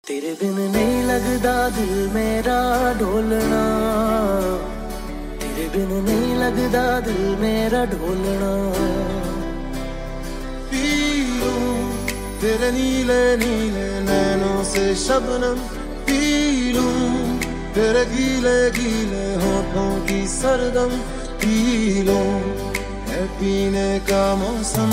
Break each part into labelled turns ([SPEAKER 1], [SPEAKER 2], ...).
[SPEAKER 1] तेरे बिन नहीं लगदा दिल मेरा ढोलना, तेरे बिन नहीं लगदा दिल मेरा ढोलना।
[SPEAKER 2] पी लूं तेरे नीले नीले नैनों से शबनम, पी लूं तेरे गीले गीले होठों की सरगम, पी लूं है पीने का मौसम।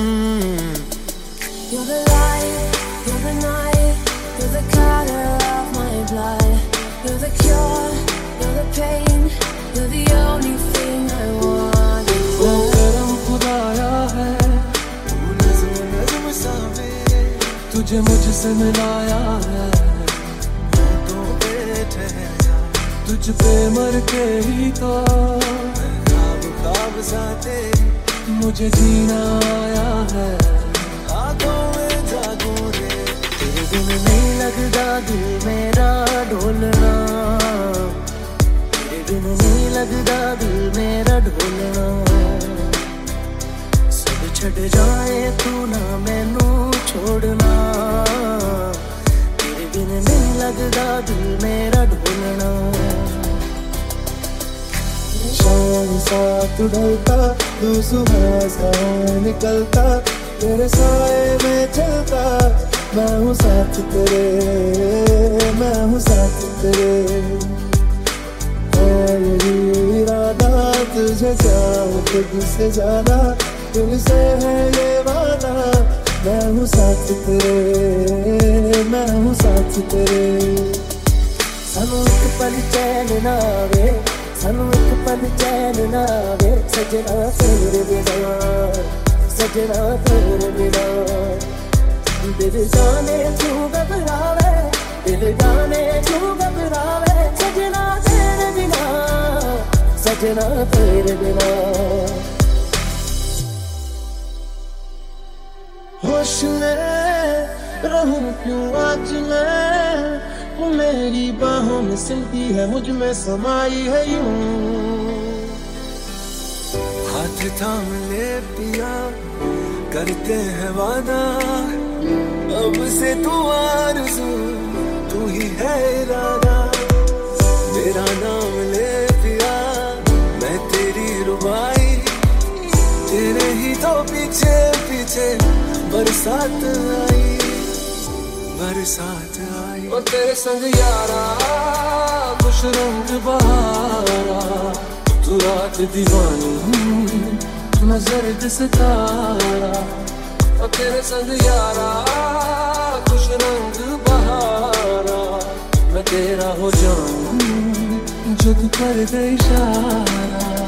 [SPEAKER 3] You're the light, you're the night, you're the color of my blood. You're the cure, you're the pain, you're the only thing I want.
[SPEAKER 1] ओ करम खुदाया है, तू नज़्म नज़्म सा में तुझे मुझसे मिलाया है। होठों पे ठहरा तुझ पे मर के ही तो ख्वाब ख्वाब सा तेरी मुझे जीना आया है। तेरे बिन नहीं लगदा दिल मेरा ढोलना, तेरे बिन नहीं लगदा दिल मेरा ढोलना। सब छड़ जाए तू ना मैनू छोड़ना, तेरे बिन नहीं लगदा दिल मेरा ढोलना।
[SPEAKER 2] शाम साथ ढलता तू सुबह सा निकलता, तेरे साए में चलता मैं हूँ साथ तेरे, मैं हूँ साथ तेरे। है यही इरादा तुझे चाहूं खुद से ज्यादा, दिल से है ये वादा मैं हूँ साथ तेरे, मैं हूँ साथ तेरे।
[SPEAKER 1] सानू एक पल चैन ना आवे, सानू एक पल चैन ना आवे, सजना तेरे बिना, सजना तेरे बिना। दिल जाने क्यों घबरावे, दिल जाने क्यों घबरावे, सजना तेरे बिना, सजना तेरे बिना।
[SPEAKER 2] होश में रहूं क्यों आज मैं, वो मेरी बाहों में सिलती है मुझ में समाई है यूं।
[SPEAKER 1] हाथ थाम ले पिया करते हैं वादा, अब से तू आरज़ू तू ही है इरादा। मेरा नाम ले पिया मैं तेरी रुबाई, तेरे ही तो पीछे पीछे बरसात आई, बरसात आई।
[SPEAKER 2] और तेरे संग यारा
[SPEAKER 1] खुश रंग बहारा, तू रात दीवानी मैं जर्द सितारा।
[SPEAKER 2] और तेरे संग यारा
[SPEAKER 1] खुश रंग बहारा, मैं तेरा हो जाऊं जब कर दे इशारा।